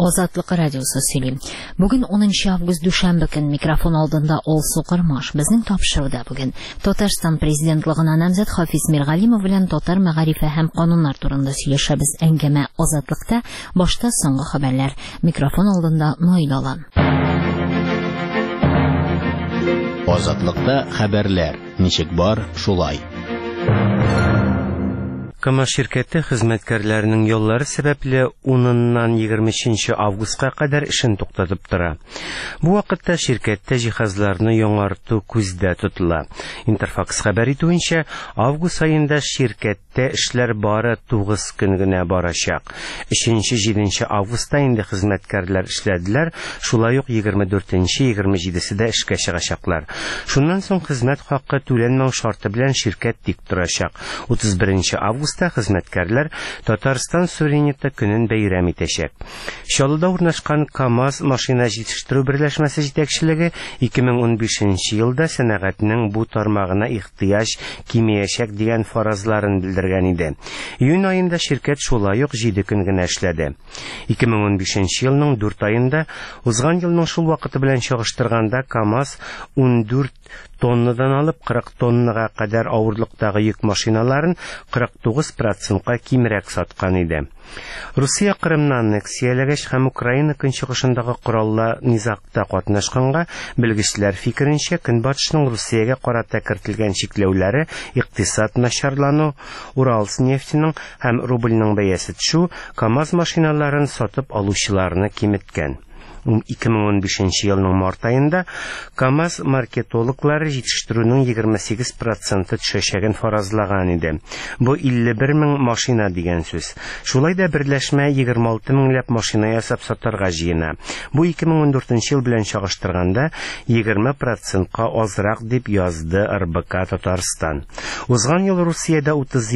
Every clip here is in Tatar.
Азатлык радиосы сөйлим. Бүген 10 август дүшәмбе көн микрофон алдында Алсу Кырмаш. Безнең тапшыруда бүген Татарстан президентлыгына намзәт Хафиз Миргалимов белән татар мәгарифе һәм кануннар турында сөйләшәбез. Әңгәмә Азатлыкта, башта соңгы хәбәрләр. Микрофон алдында Наил Алан. Азатлыкта хәбәрләр. Ничек бар, шулай. КамАЗ şirkәте хезмәткәрләренең яллары сәбәпле 10ннан 23 августка кадәр эшен туктатып тора. Бу вакытта şirkәттә җиһазларны яңарту күздә тотыла. Интерфакс хәбәр итүенчә, август аенда şirkәттә эшләр бары 9 көн генә барачак. 3-7 августта инде хезмәткәрләр эшләделәр, шулай ук 24-27-дә эшкә чыгачаклар. Шуннан соң хезмәт хакы түләнмәү шарты белән şirкәт тик торачак. 31 августта хезмәткәрләр Татарстан суверенитеты көнен бәйрәм итәчәк. Чаллыда урнашкан КамАЗ машина җитештерү берләшмәсе җитәкчелеге 2015 елда сәнәгатьнең бу тармагына ихтыяҗ кимәячәк дигән фаразларын белдергән иде. Июнь аенда şirkәт шулай ук 7 көн генә эшләде. 2015 елның 4 аенда узган елның шул вакыты белән чагыштырганда КамАЗ 14 тоннадан алып 40 тоннага кадәр авырлыктагы йөк машиналарын 49%-ка кимрәк саткан иде. Русия Кырымны аннексияләгәч һәм Украина көнчыгышындагы кораллы низакта катнашканга, белгечләр фикеренчә, Көнбатышның Русиягә карата кертелгән чикләүләре, икътисад начарлану, Уралнефтьнең һәм рубльнең бәясе төшү КамАЗ машиналарын сатып алучыларны киметкән. 2015 елның март аенда КамАЗ маркетологлары җитештерүнең 28% төшәчәген фаразлаган иде. Бу 51 мең машина дигән сүз. Шулай да берләшмә 26 меңләп машина ясап сатарга җыена. Бу 2014 ел белән чагыштырганда 20%-ка азрак дип язды РБК Татарстан. Узган ел Русиядә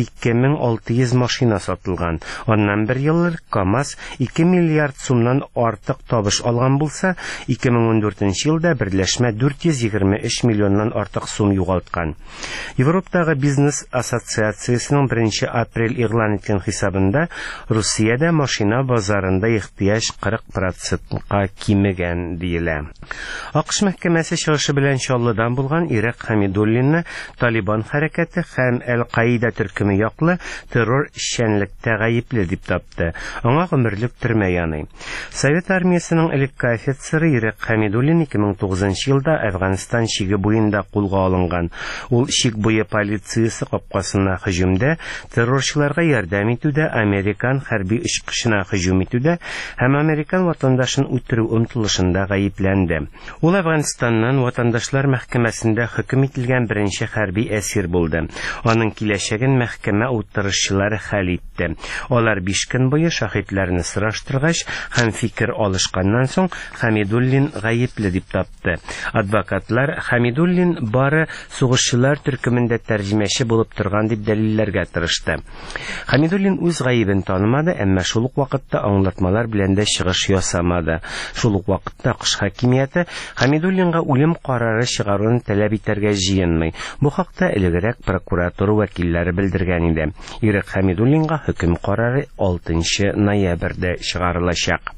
32,600 машина сатылган. Аннан бер ел КамАЗ 2 миллиард сумнан артык табыш алган булса, 2014 елда берләшмә 423 миллионнан артык сум югалткан. Европадагы бизнес ассоциациясының 1 апрель игълан иткән хисабында Русиядә машина базарында ихтыяҗ 40%-ка кимегән диелә. АКШ мәхкәмәсе чыгышы белән Чаллыдан булган Ирак Хәмидуллинны Талибан хәрәкәте һәм Әл-Каида төркеме яклы террор эшчәнлектә гаепле дип тапты. Аңа гомерлек төрмә яный. Совет армиясының элекке офицеры Ирак Хәмидуллин 2009 елда Әфганстан чиге буенда кулга алынган. Ул чик буе полициясе капкасына һөҗүмдә, террорчыларга ярдәм итүдә, Американ хәрби очкычына һөҗүм итүдә һәм Американ ватандашын үтерү омтылышында гаепләнде. Ул Әфганстаннан ватандашлар мәхкәмәсендә хөкем ителгән беренче хәрби әсир булды. Аның киләчәген мәхкәмә утырышчылары хәл итте. Алар 5 көн буе шаһидларны сораштыргач һәм фикер алышканнан соң Хәмидуллин гаепле дип тапты. Адвокатлар Хәмидуллин бары сугышчылар төркемендә тәрҗемәче булып торган дип дәлилләргә тырышты. Хәмидуллин үз гаебен танымады, әмма шул ук вакытта аңлатмалар белән дә чыгыш ясамады. Шул ук вакытта АКШ хакимияте Хәмидуллинга үлем карары чыгаруын таләп итәргә җыенмый. Бу хакта элегрәк прокуратура вәкилләре белдергән иде. Ирак Хәмидуллинга хөкем карары 6 ноябрьдә чыгарылачак.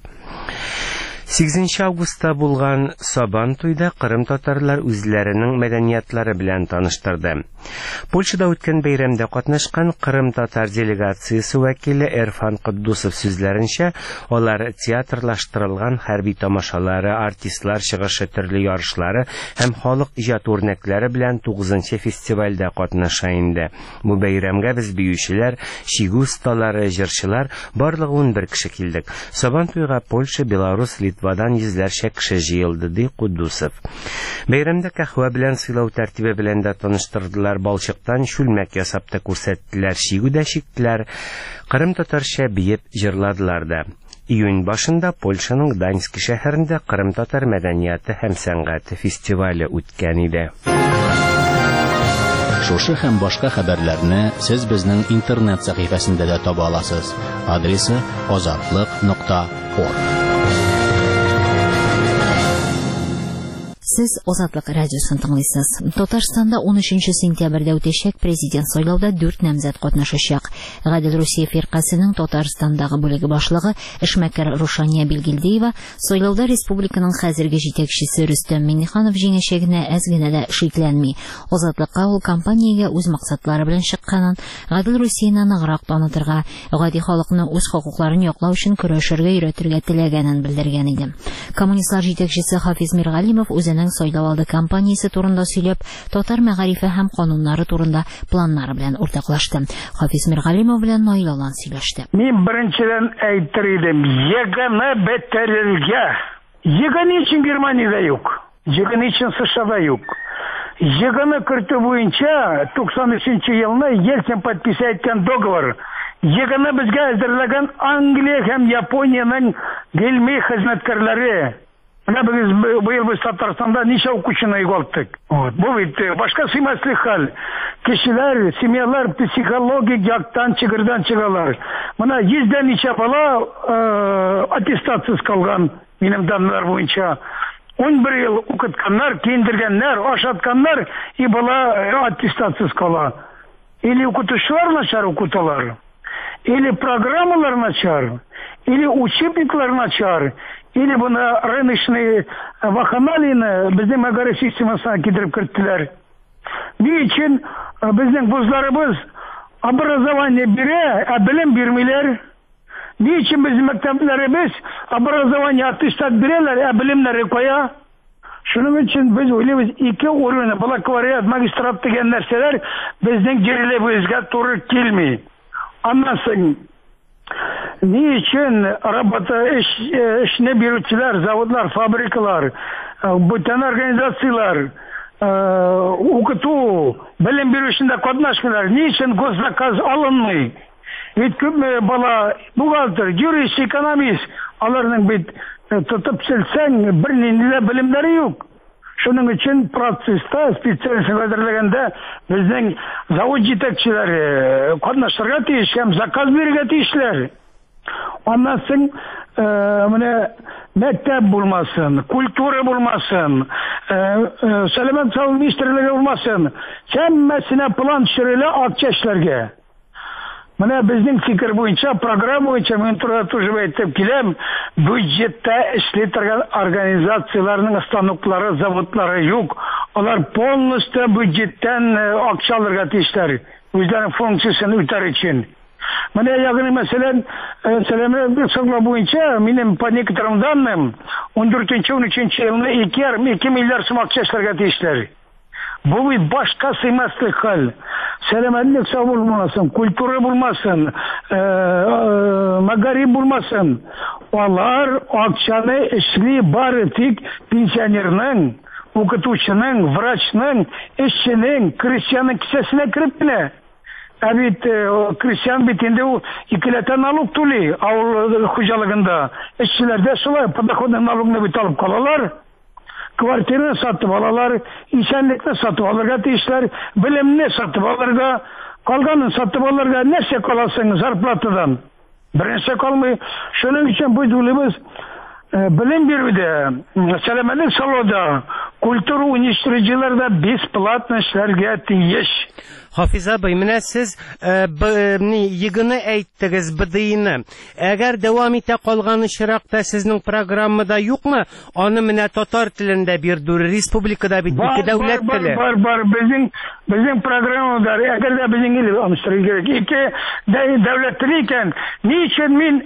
8 августта булган Сабан туйда Кырым татарлар үзләренең мәдәниятлары белән таныштырды. Польшада үткән бәйрәмдә катнашкан Кырым татар делегациясе вәкиле Эрфан Куддусов сүзләренчә, алар театрлаштырылган хәрби тамашалары, артистлар чыгышы, төрле ярышлары һәм халык иҗат үрнәкләре белән 9нчы фестивальдә катнаша инде. Бу бәйрәмгә без биючеләр, чигү осталары, җырчылар барлыгы 11 кеше килдек. Сабан туйга Польша, Беларусь, Литвадан йөзләрчә кеше җыелды, ди Куддусов. Бәйрәмдә кахва белән сыйлау тәртибе белән дә таныштырдылар. Балчыктан шүлмәк ясап та күрсәттеләр, чигүдә чиктеләр, Кырым татарча биеп җырладылар да. Июнь башында Польшаның Гданьск шәһәрендә Кырым татар мәдәнияте һәм сәнгате фестивале үткән иде. Шушы һәм башка хәбәрләрне сез безнең интернет сәхифәсендә дә таба аласыз. Адресы azatlyk.org. Сез Азатлык радиосын тыңлыйсыз. Татарстанда 13 сентябрьдә үтәчәк президент сайлауда 4 намзәт катнашачак. Гадел Русия фиркасының Татарстандагы бүлеге башлыгы эшмәкәр Рушания Билгелдиева сайлауда республиканың хәзерге җитәкчесе Рөстәм Миңнеханов җиңәчәгенә әз генә дә шикләнми. Азатлыкка ул компаниягә үз максатлары белән чыкканын, Гадел Русияны ныграк танытырга, гади халыкны үз хокукларын яклау өчен көрәшергә өйрәтергә теләгәнен белдергән иде. Коммунистлар җитәкчесе Хафиз Миргалимов үзенең сайлауалды кампаниясе турында сөйләп, татар мәгарифе һәм кануннары турында планнары белән уртаклашты. Хафиз Миргалимов белән Наил Алан сөйләште. Мин беренчедән әйтер идем, яганы бетерергә. Яганы өчен Германиядә юк, яганы өчен СШда юк. Яганы кертү буенча 93 елны Ельцин подписать иткән договор. Яганы безгә әзерләгән Англия һәм Япониянең гыйльми хезмәткәрләре. Менә быел без Татарстанда ничә укучыны югалттык. Бу бит башка сыймаслык хәл. Кешеләр, семьялар психологик яктан чыгырдан чыгалар. Менә 100дән ничә бала аттестатсыз калган минем данлар буенча. 11 ел укытканнар, киендергәннәр, ашатканнар и бала аттестатсыз кала. Или укытучылар начар укыталар, или программалар начар, или учебниклар начар, или буны рыночный вакханалияны безнең мәгариф системасына китереп керттеләр. Ни өчен безнең вузларыбыз образование бирә, ә белем бирмиләр? Ни өчен безнең мәктәпләребез образование аттестат бирәләр, ә белемнәре кая? Шуның өчен без уйлыйбыз, 2 уровень, бакалавриат, магистрат дигән нәрсәләр безнең җирлебезгә туры килми. Аннан соң ни өчен работа эшне бирүчеләр, заводлар, фабрикалар, бүтән организациялар укыту, белем бирү эшендә катнашмыйлар? Ни өчен госзаказ алынмый? Ведь күпме бала бухгалтер, юрист, экономист, аларның бит тотып селсәң бернинди дә белемнәре юк. Шуның өчен процесста специалист әзерләгәндә безнең завод җитәкчеләре катнашырга тиеш һәм заказ бирергә тиешләр. Аннан соң менә мәктәп булмасын, культура булмасын, сәламәт саклау министрлыгы булмасын, һәммәсенә план төшерелә акча эшләргә. Менә безнең фикер буенча, программа буенча мин туры тоже әйтеп киләм, бюджетта эшли торган организацияларның станоклары, заводлары юк. Алар полностью бюджеттан акча алырга тиешләр, үзләренең функциясын үтәр өчен. Менә ягъни мәсәлән, сәламәтлек саклау буенча минем по некоторым данным 14-13 елны 2 миллиард сум акча эшләргә тиешләр. Бу бит башка сыймаслык хәл. Сәламәтлек саклау булмасын, культура булмасын, мәгариф булмасын. Алар акчаны эшли бары тик пенсионерның, укытучының, врачның, эшченең, крестьянның кисәсенә кирип кенә. Ә бит крестьян бит инде ул 2 налог түли авыл хуҗалыгында. Эшчеләрдә шулай подоходный налогны бит алып калалар. Квартираны сатып алалар, исәнлекне сатып алырга тиешләр, белемне сатып алырга, калганын сатып алырга, нәрсә каласың зарплатадан? Бернәрсә калмый. Шуның өчен бу уйлыйбыз, белем бирүдә, сәламәтлек саклауда, культура уничтожителәрдә бесплатно эшләргә тиеш. Хафиз абый, менә сез егыны әйттегез, БДИны. Әгәр дәвам итә калган очракта сезнең программада юкмы? Аны менә татар телендә бирдү, республикада бит 2 дәүләт теле. Бар. Безнең программада, әгәр дә безнең ил амстыры кирәк. 2 дәүләт теле икән. Ни өчен мин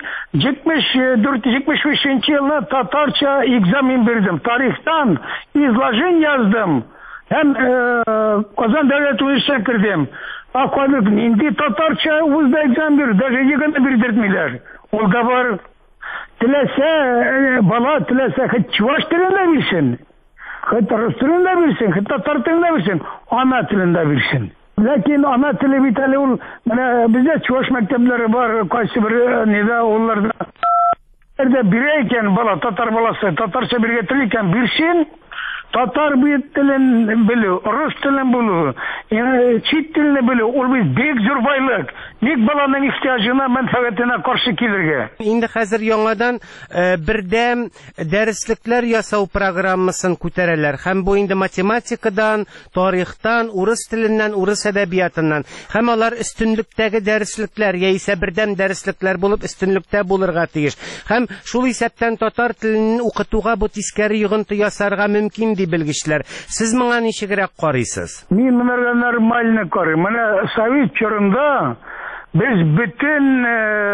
74-75 елда татарча экзамен бирдем. Тарихтан изложение яздым. Һәм Казан дәүләт университетына кирдем. Академик инде татарча вузда экзамен бир, даже егыны бирдертмиләр. Ул да бар. Теләсә бала, теләсә чуваш телендә бирсен, рус телендә бирсен, татар телендә бирсен, ана телендә бирсен. Ләкин ана теле бит әле ул, менә бездә чуваш мәктәпләре бар, кайсы бер нида улларда. Бирә икән бала, татар баласы, татарча биргә тели икән бирсен. татар телен белү, рус телен белү, чит телне белү, ул бик зур байлык. Ник баланың ихтияҗына, мәнфәгатенә каршы килергә? Инде хәзер яңадан бердәм дәреслекләр ясау программасын күтәрәләр. Һәм бу инде математикадан, тарихтан, урыс теленнән, урыс әдәбиятыннан. Һәм алар өстенлектәге дәреслекләр яисә бердәм дәреслекләр булып өстенлектә булырга тиеш. Һәм шул исәптән татар телен укытуга бу тискәре йогынты ясарга мөмкин ди белгечләр. Сез моңа ничегрәк карыйсыз? Мин монда нормально карыйм. Менә совет чорында biz bütün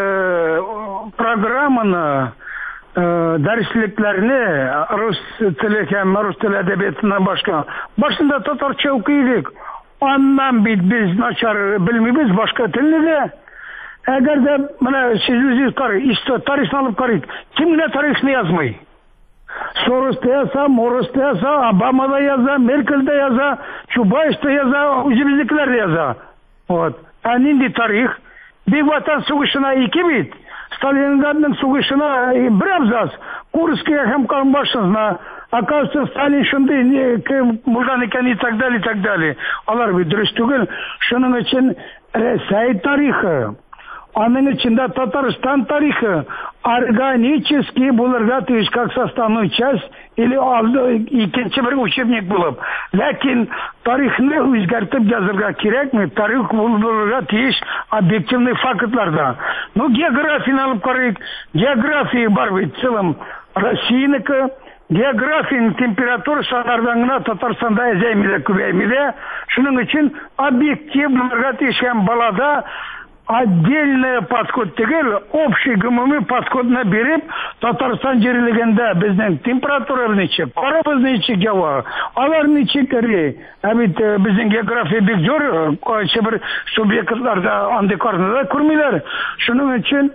programını, dersliklerini Rus tili hem Rus tili edebiyatından başında Tatarça okuyorduk. Ondan biz naçar bilmiyoruz başka tilini de. Eğer de bana siz karı, işte tarihini alıp karıyık. Kim ne tarihini yazmayı? Soros'ta yazsa, Moros'ta yazsa, Obama'da yazsa, Merkel'de yazsa, Çubayş'ta yazsa, bizimkiler de yazsa. Indi tarih. Bir vatan soğuşuna 2 bit, Staliningrad'ın soğuşuna bir abzas, Kurskaya hem kalın başına, оказывается, Stalin şunday, buradan iken и так далее. Onlar bir dürüst değil. Şunun için Rusya tarihi, onun içinde Tataristan tarihi, органически bulurga тиеш, как составную часть, или ikinci bir учебник bulup. Lakin tarihini özgertip yazırga gerek mi? Tarih bulurga тиеш объективный faktlarda. Geografiyini alıp karayık. Geografiyi var bir целом Россияныкы. Geografinin temperatürası anardağına Tatarstanda ezeymiyle kübeymiyle. Şunun için objektif bulurga тиешken balada отдельный подход түгел, общий гомумий подходына берип, Татарстан жерлегенде биздин температура ничек, карабыз ничек жаба, алар ничек эри. Бит биздин география бик зор, кайсы бир субъектларда андай карнада күрмөйлөр. Шуның үчүн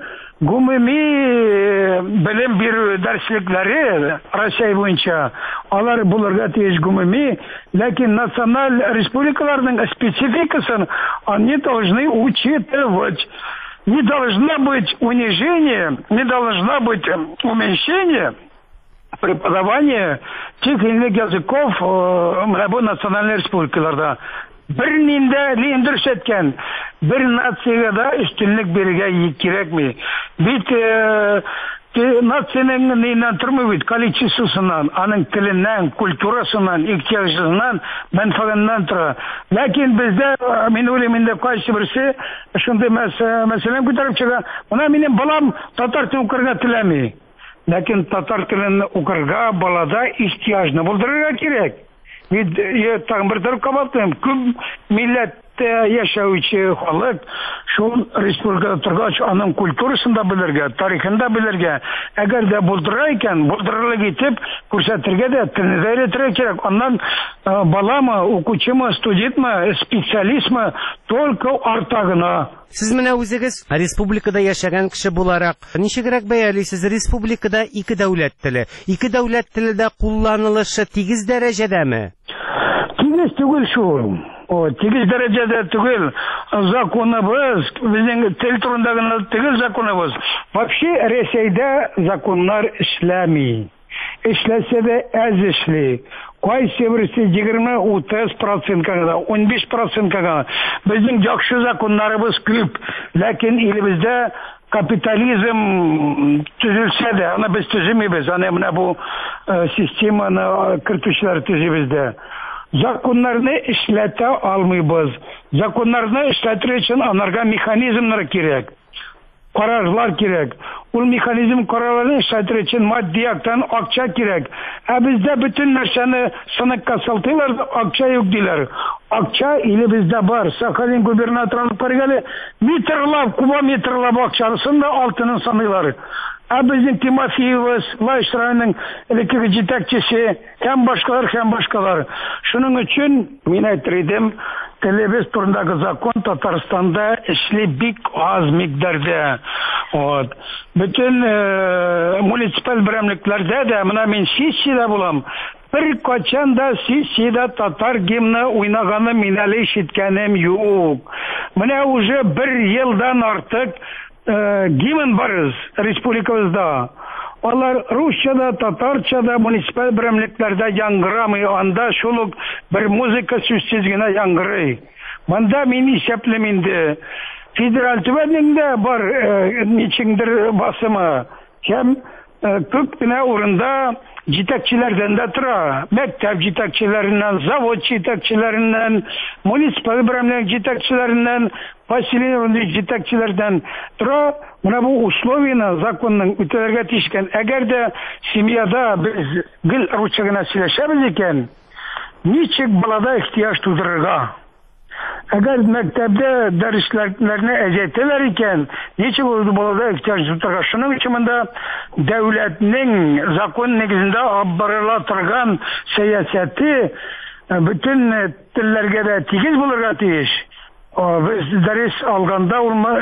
гомумий билим берүү дәреслекләре Россия буенча алар булырга тиеш гомумий, ләкин националь республикаларның спецификасын они должны учитывать. Не должно быть унижения, не должно быть уменьшения преподавания тех или иных языков национальной республикаларда. Birinde lindiriş etken bir natsiyaya da üstünlük birige gerekmi. Bit natsiyanın neyinden turmuyor, kolичествосынан, anın tilinden, kulturasından, ihtiyacından, menfaatından tura. Lakin bizde, min uliminde kaysi birisi, şunda mesela götürüp çıkar, ona benim balam Tatar tilini okurga tilemi. Lakin Tatar tilini okurga balada ihtiyacını buldururga gerek. Tağın bir tarafı kapattım. Küm millette yaşayıcı halk şu Respublikada turgaç anın kulturasında bilirge, tarihinde bilirge. Eğer de buldurayken, buldururla gitip kursatirge de tilini de öğretirge gerek. Ondan bala mı, okuyucu mu, student mi, spesialist mi, только артагына. Siz менә үзегез республикада яшәгән кеше буларак, ничегрәк бәялисез республикада 2 дәүләт теле? 2 дәүләт теле кулланылышы тигез дәрәҗәдәме? Тигез түгел шул. Тигез дәрәҗәдә түгел. Законыбыз, безнең тел турындагы тигез законыбыз. Вообще Россиядә законнар эшләми. Эшләсә дә әз эшли. Кайсы берсе 20-30%-га, 15%-га. Безнең яхшы законнарыбыз күп, ләкин илебездә капитализм төзелсә дә, аны без төземибез, аны менә бу системаны кертүчеләр төзибездә. Законнарны эшләтә алмыйбыз. Законнарны эшләтер өчен анарга механизмнар кирәк. Карарлар кирәк. Ул механизм карарларын эшләтер өчен матди яктан акча кирәк. Бездә бөтен нәрсәне сыныкка салтыйлар, акча юк диләр. Акча илебездә бар. Сахалин губернаторы каргалы метрлап, кубометрлап акчасын да алтынын саныйлар. Безнең Тимофеевыз, Лайшраның элекке җитәкчесе, һәм башкалар. Шуның өчен мин әйтер телебез турындагы закон Татарстанда эшли бик аз микъдарда. Bütün municipal берәмлекләрдә дә, менә мин сессиядә булам. Bir kaçan da sessiyada Tatar gimni уйнаганы мин әле ишеткәнем юк. Менә уже 1 елдан артык гимн барыз республикабызда. Алар русчада, татарчада, муниципаль берәмлекләрдә яңгырамый, анда шул ук бер музыка сүзсез генә яңгырый. Монда мин исәплим инде. Федераль төбәгендә бар ничеңдер басымы. Һәм күп кенә урында җитәкчеләрдән дә тора. Мәктәп җитәкчеләреннән, завод җитәкчеләреннән, муниципаль берәмлек җитәкчеләреннән, поселение җитәкчеләрдән тора. Менә бу условияны законның үтәлергә тиешкән. Әгәр дә семьяда без гел русча гына сөйләшәбез икән, ничек балада ихтияҗ тудырырга? Әгәр мәктәптә дәресләрне әзәйтәләр икән, ничек ул балада ихтияҗ тудырырга? Шуның өчен монда дәүләтнең закон нигезендә алып барыла торган сәясәте бөтен телләргә дә тигез булырга тиеш. Biz ders alganda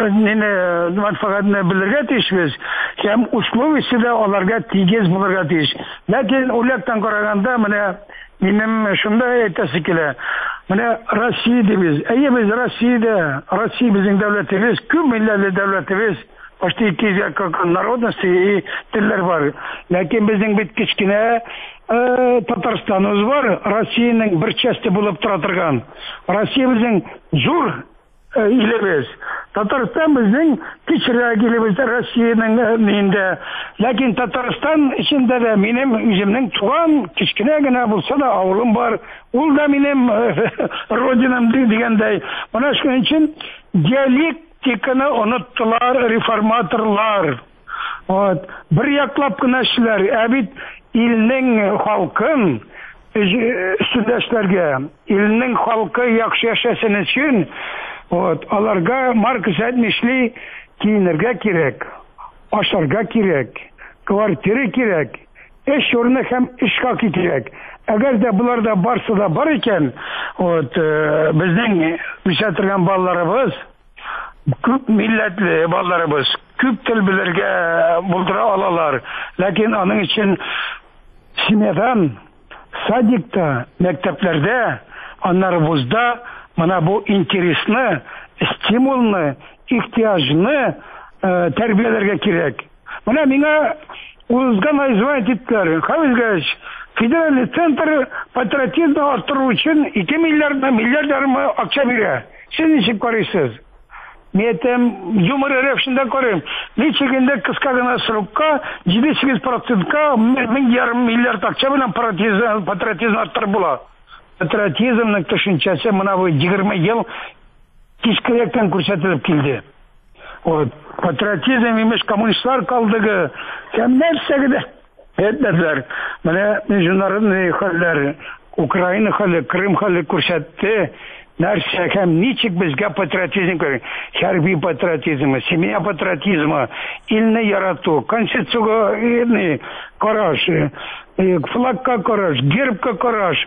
manfaatini bilirga tiyishmiz. Hem условиясы да аларга тигез булырга тиеш. Ләкин улактан караганда менә минем шундай әйтәсе килә. Менә Россия дибез. Әйе, без Россиядә, Россия безнең дәүләтебез, күп милләтле дәүләтебез. Почти 200 народности и телләр бар. Ләкин безнең бит кичкенә Татарстаныбыз бар, Россиянең бер части булып тора торган. Россия безнең зур илебез. Татарстан безнең кичерәк илебез, Россиянең миндә. Ләкин Татарстан эчендә дә минем үземнең туган кичкенә генә булса да авылым бар. Ул да минем родинам дигәндәй. Моны шуның өчен диалектиканы оныттылар реформаторлар. Вот, бер яклап кына эшләр, ә бит илнең халкын сүзләшләргә, илнең халкы яхшы яшәсен өчен, вот, аларга Маркс әйтмешли, киенергә кирәк, ашарга кирәк, квартира кирәк, эш урыны һәм эш хакы кирәк. Әгәр дә буларда барсы да бар икән, вот, безнең үсәтергән балаларыбыз, күп милләтле балаларыбыз, күп тел белергә булдыра алалар. Ләкин аның өчен семьядан, садикта, мәктәпләрдә, аннары вузда моны бу интересны, стимулны, ихтияжны тәрбияләргә кирәк. Менә миңа узган звонить иттеләр. Хәвизгәч, федеральный центр патриотизмны арттыру өчен 2 миллиард акча бирә. Сез ничек карыйсыз? Метем юмор рәвешендә карыйм. Ничек инде кыска гына срокка 7-8%-ка 1,5 миллиард акча белән патриотизм арттырып була. Патриотизмның төшенчәсе моны 20 ел кичкәрәктән күрсәтелеп килде. Вот, патриотизм имеш коммунистлар калдыгы. Һәм нәрсәгә дә әйтәләр. Менә международный хәлләр, Украина хәле, Крым хәле күрсәтте. Нәрсә һәм ничек безгә патриотизм кирәк? Хәрби патриотизмы, семья патриотизмы, илне ярату, конституциягә караш, флагка караш, гербка караш,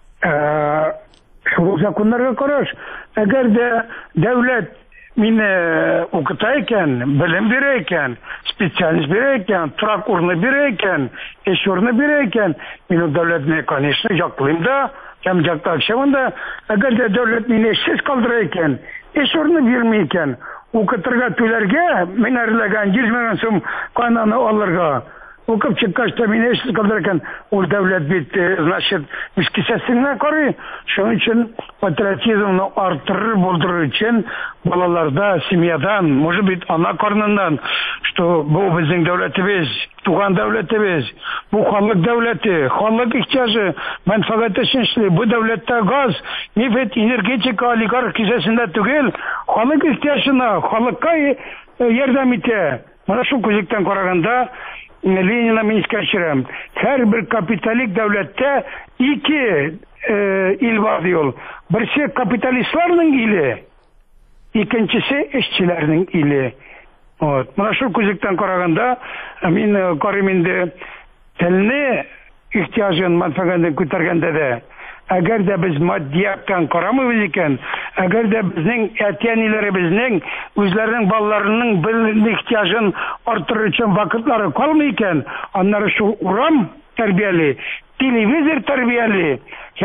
законнарга караш. Әгәр дә дәүләт мине укыта икән, белем бирә икән, специалист бирә икән, торак урыны бирә икән, эш урыны бирә икән, мин дәүләтне, конечно, яклыйм да. Һәм жактакчымында, әгәр дә дәүләт мине эшсез калдыра икән, эш урыны бирми икән, укытырга түләргә меңәрләгән 100 миллион сум кананы алырга, укып чыккач та мине эшсез калдыра икән, ул дәүләт бит, значит, үз кисәсенә карый. Шуның өчен патриотизмны арттырыр, булдырыр өчен балаларда, семьядан, может быть, ана карныннан, что бу безнең дәүләтебез, туган дәүләтебез, бу халык дәүләте, халык ихтияҗы, мәнфәгать өчен эшли. Бу дәүләттә газ, нефть, энергетика, олигарх кисәсендә түгел, халык ихтияҗына, халыкка ярдәм итә. Менә шул күзлектән караганда Ленина мин искәчерәм. Һәр капиталик дәүләттә 2 ил бар ди. Берсе капиталистларның иле, икенчесе эшчеләрнең иле. Вот. Менә шул күзлектән караганда мин карыйм инде телне ихтияҗын мәнфәгатен күтәргәндә дә. Әгәр дә без матдияттан карамыйбыз икән, әгәр дә безнең әтиәниләребезнең үзләренең балаларының белем ихтияҗын арттыру өчен вакытлары калмый икән, аннары шул урам тәрбияли, телевизор тәрбияли, һәм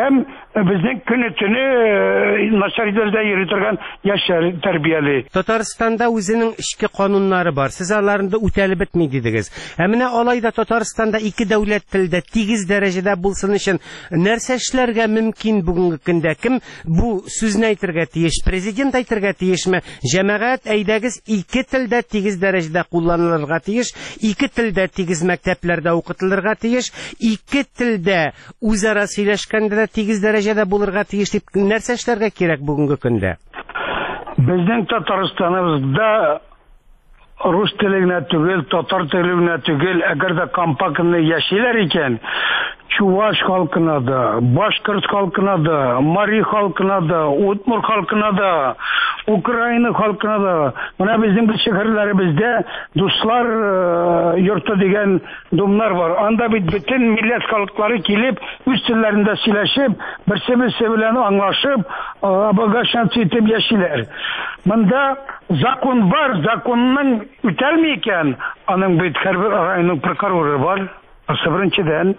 безнең көне-төне начар дәрәҗәдә йөри торган яшьләр тәрбияли. Татарстанда үзенең эчке кануннары бар. Сез аларны үтәлеп бетми дидегез. Ә менә алайда Татарстанда ике дәүләт телдә тигез дәрәҗәдә булсын өчен нәрсә эшләргә мөмкин бүгенге көндә? Кем бу сүзне әйтергә тиеш? Президент әйтергә тиешме? Җәмәгать, әйдәгез ике телдә тигез дәрәҗәдә кулланылырга тиеш, ике телдә тигез мәктәпләрдә укытылырга тиеш, ике телдә үзара сөйләшкәндә дә тигез дәрәҗәдә булырга тиеш дип нәрсә эшләргә кирәк бүгенге көндә? Безнең Татарстаныбызда рус телегенә түгел, татар телегенә түгел, әгәр дә компактны яшиләр икән, Чуваш халкына да, Башкорт халкына да, Мари халкына да, Удмурт халкына да, Украина халкына да, менә безнең шәһәрләребездә дуслар йорты дигән домнар бар. Анда бит бөтен милләт халыклары килеп, үз телләрендә сөйләшеп, берсе-берсе белән аңлашып, абагашан итеп яшиләр. Монда закон бар, законның үтәлми икән, аның бит һәрбер районның прокуроры бар. Беренчедән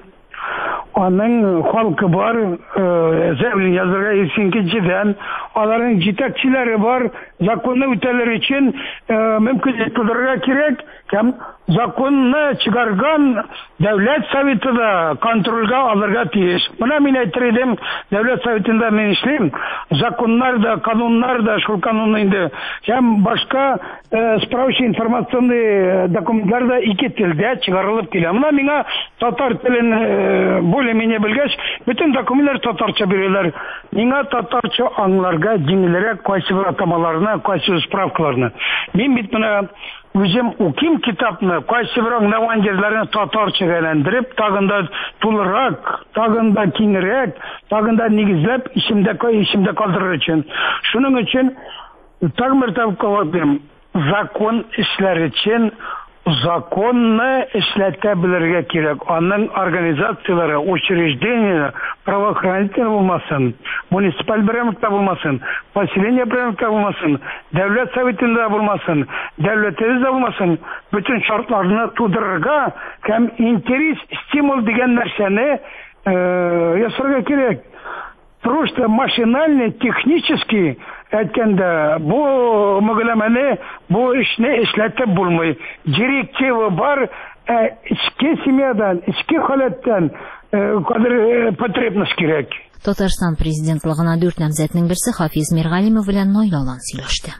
аның халкы бар, зәвлин язырга икенчедән аларның җитәкчеләре бар, законны үтәлер өчен мөмкинлек тудырырга кирәк. Һәм законны чыгарган дәүләт советы да контрольгә алырга тиеш. Менә мин әйтер идем, дәүләт советында мин эшлим, законнар да, кануннар да, шул канунны инде һәм башка справочный информационный документлар да ике телдә чыгарылып килә. Менә миңа татар телен более-менее белгәч, bütün документлар татарча бирәләр. Миңа татарча аңларга җиңелрәк кайсы бер атамаларны, кайсы справкаларны. Мин бит менә үзем уким китапны, кайсы бер аңлаган җирләрне татарчага әйләндереп, тагын да тулырак, тагын да киңрәк, тагын да нигезләп ишемдә калдырыр өчен. Шуның өчен тагын бер тапкыр закон эшләр өчен законны эшләтә белергә кирәк. Аның организациялары, учреждения, правоохранительные булмасын, муниципаль берәмлектә булмасын, поселение берәмлектә булмасын, дәүләт советында булмасын, дәүләтебездә булмасын, bütün шартларны тудырырга һәм интерес, стимул дигән нәрсәне ясарга кирәк. Просто машинально, технически әйткәндә, бу мөгаләмәне, бу эшне эшләтеп булмый. Директива бар, ичке семьядан, ичке халаттан кадәр потребность кирәк. Татарстан президентлыгына 4 намзәтнең берсе Хафиз Миргалимов белән Нойлалан сөйләште.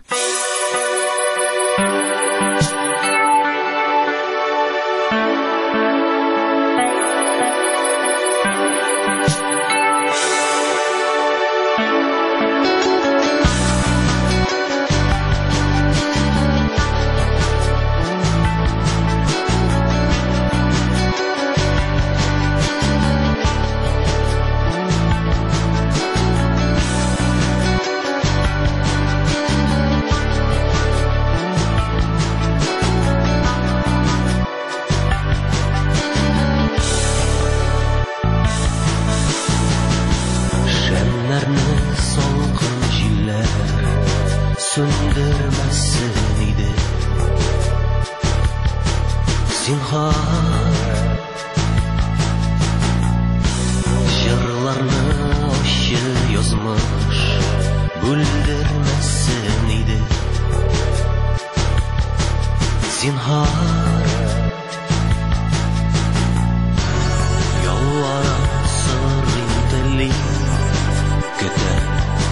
Söndürmezsin idi zinhar Jırlarını oşu yazmış Güldürmezsin idi zinhar Yollara sırrın deli Köter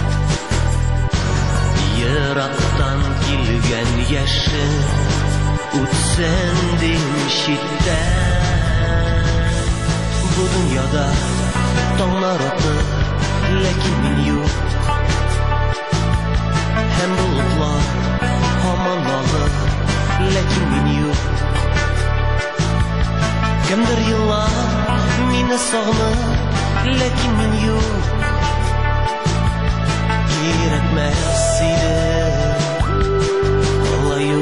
Yıraktan kilgen yaşı Utsendim şiddet Bu dünyada Dağlar atır Lekin min yok Hem bulutlar Haman alır Lekin min yok Kimdir yıllar Mini sağlar Lekin min yok Kirekmez idi Olayı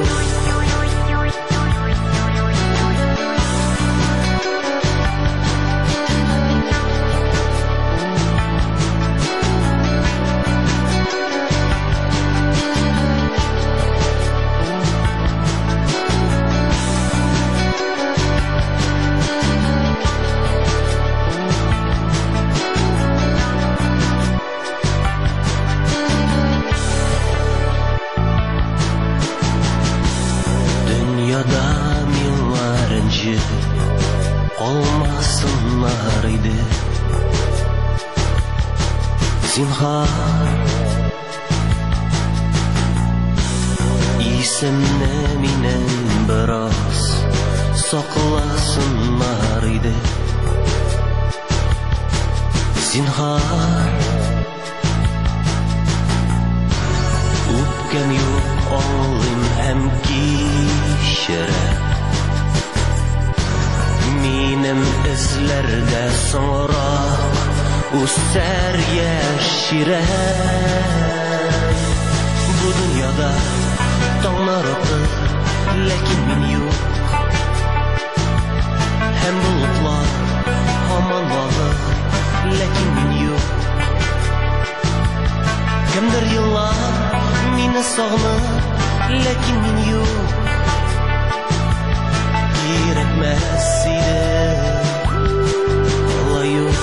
Zinhar İsimni minen biraz saklasınlar idi. Zinhar Upkem yok oğlum hem kişere Minem izlerde sonra Üster yaşire Bu dünyada dağlar atı Lekin min yok Hem bulutlar Haman bağı Lekin min yok Kimdir yıllar Mini sağlı Lekin min yok Gerekmez idi Allah yok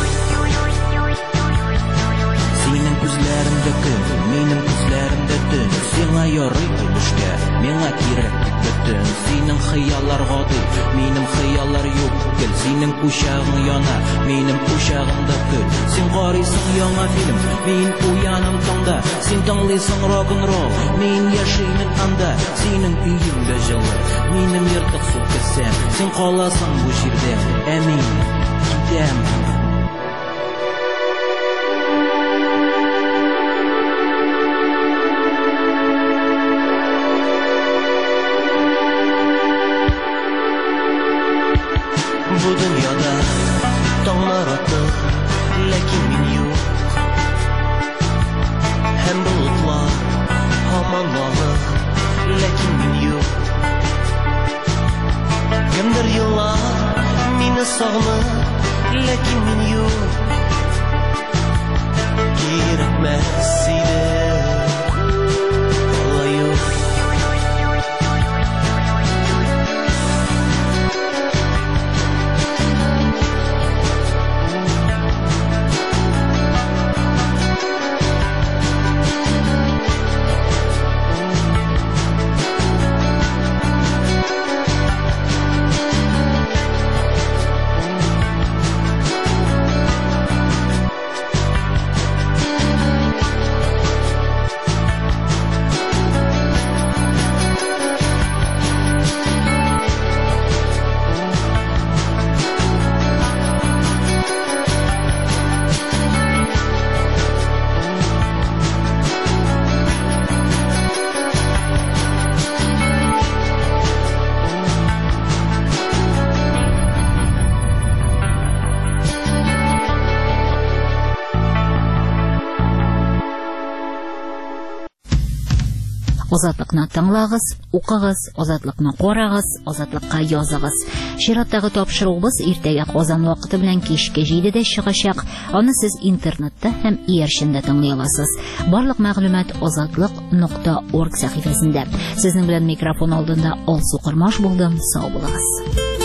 Senin gözlerinde gün, benim gözlerimde dün. Sana yoruy gülüşke, mena kereklik bütün. Senin hıyallar gadi, benim hıyallar yok gel. Senin uşağın yana, benim uşağımda gül. Sen qarıysın yana film, men uyanım tanda. Sen tanlısın rock'n'roll, men yaşayımın anda. Senin üyümde жылы, benim yırtık su kessem. Sen qalasın bu şirde, emin gidem. Bu dünyada dağlar atı Lekin min yok Hem bulutlar Haman bağı Lekin min yok Kimdir yıllar Mini sağlı Lekin min yok Gerekmez idi Allah yok Азатлыкны тыңлагыз, укыгыз, азатлыкны карагыз, азатлыкка языгыз. Чираттагы тапшыруыбыз иртәгә Казан вакыты белән кичке 7дә чыгачак. Аны сез интернетта һәм иярчендә тыңлый аласыз. Барлык мәгълүмат azatlык.org сәхифәсендә. Сезнең белән микрофон алдында Алсу Кырмаш булдым. Сау булыгыз.